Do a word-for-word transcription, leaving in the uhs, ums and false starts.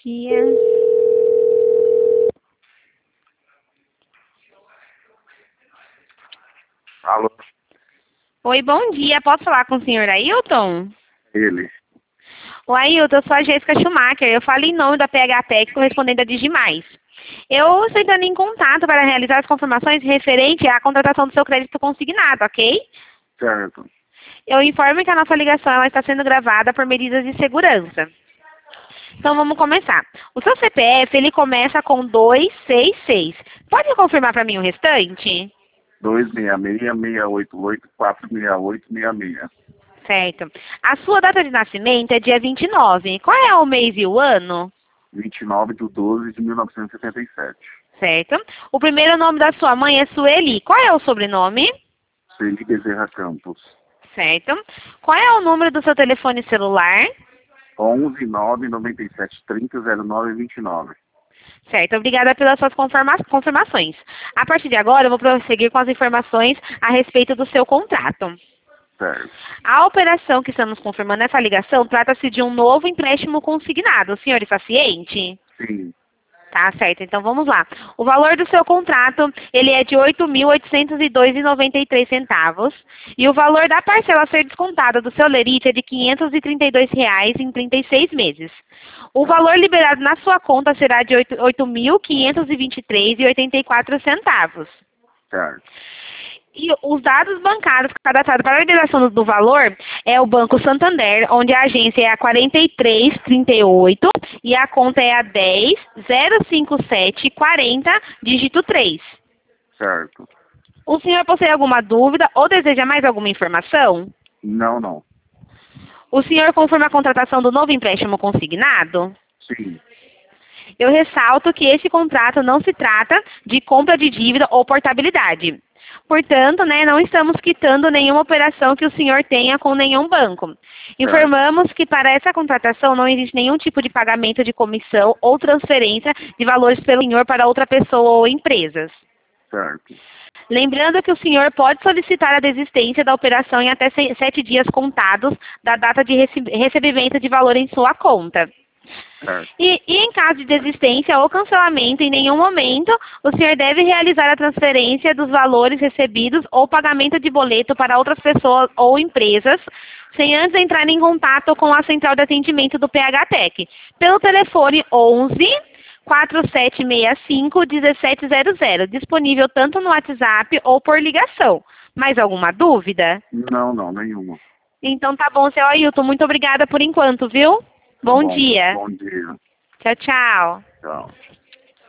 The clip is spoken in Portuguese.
dia. Alô? Oi, bom dia. Posso falar com o senhor Ailton? Ele. O Ailton, eu sou a Jéssica Schumacher. Eu falo em nome da P H Tech, correspondente a Digimais. Eu estou entrando em contato para realizar as confirmações referente à contratação do seu crédito consignado, ok? Certo. Eu informo que a nossa ligação ela está sendo gravada por medidas de segurança. Então vamos começar. O seu C P F ele começa com dois seis seis. Pode confirmar para mim o restante? dois seis seis, seis oito oito, quatro seis oito seis seis. Certo. A sua data de nascimento é dia vinte e nove. Qual é o mês e o ano? vinte e nove de doze de mil novecentos e setenta e sete. Certo. O primeiro nome da sua mãe é Sueli. Qual é o sobrenome? Sueli Bezerra Campos. Certo. Qual é o número do seu telefone celular? onze nove noventa e sete trinta zero nove vinte e nove. Certo, obrigada pelas suas confirma confirmações. A partir de agora, eu vou prosseguir com as informações a respeito do seu contrato. Certo. A operação que estamos confirmando nessa ligação trata-se de um novo empréstimo consignado. O senhor está ciente? Sim. Tá certo, então vamos lá. O valor do seu contrato, ele é de oito mil oitocentos e dois reais e noventa e três centavos. E o valor da parcela a ser descontada do seu lerite é de quinhentos e trinta e dois reais em trinta e seis meses. O valor liberado na sua conta será de oito mil quinhentos e vinte e três reais e oitenta e quatro centavos. Certo. E os dados bancários cadastrados para a liberação do, do valor é o Banco Santander, onde a agência é a quarenta e três trinta e oito e a conta é a dez zero cinco sete quarenta, dígito três. Certo. O senhor possui alguma dúvida ou deseja mais alguma informação? Não, não. O senhor confirma a contratação do novo empréstimo consignado? Sim. Eu ressalto que esse contrato não se trata de compra de dívida ou portabilidade. Portanto, né, não estamos quitando nenhuma operação que o senhor tenha com nenhum banco. Informamos que para essa contratação não existe nenhum tipo de pagamento de comissão ou transferência de valores pelo senhor para outra pessoa ou empresas. Certo. Lembrando que o senhor pode solicitar a desistência da operação em até sete dias contados da data de recebimento de valor em sua conta. E, e em caso de desistência ou cancelamento, em nenhum momento, o senhor deve realizar a transferência dos valores recebidos ou pagamento de boleto para outras pessoas ou empresas, sem antes entrar em contato com a central de atendimento do P H Tech, pelo telefone onze, quatro sete seis cinco, um sete zero zero, disponível tanto no WhatsApp ou por ligação. Mais alguma dúvida? Não, não, nenhuma. Então tá bom, seu Ailton. Muito obrigada por enquanto, viu? Bom, Bom dia. Bom dia. Tchau, tchau. Tchau.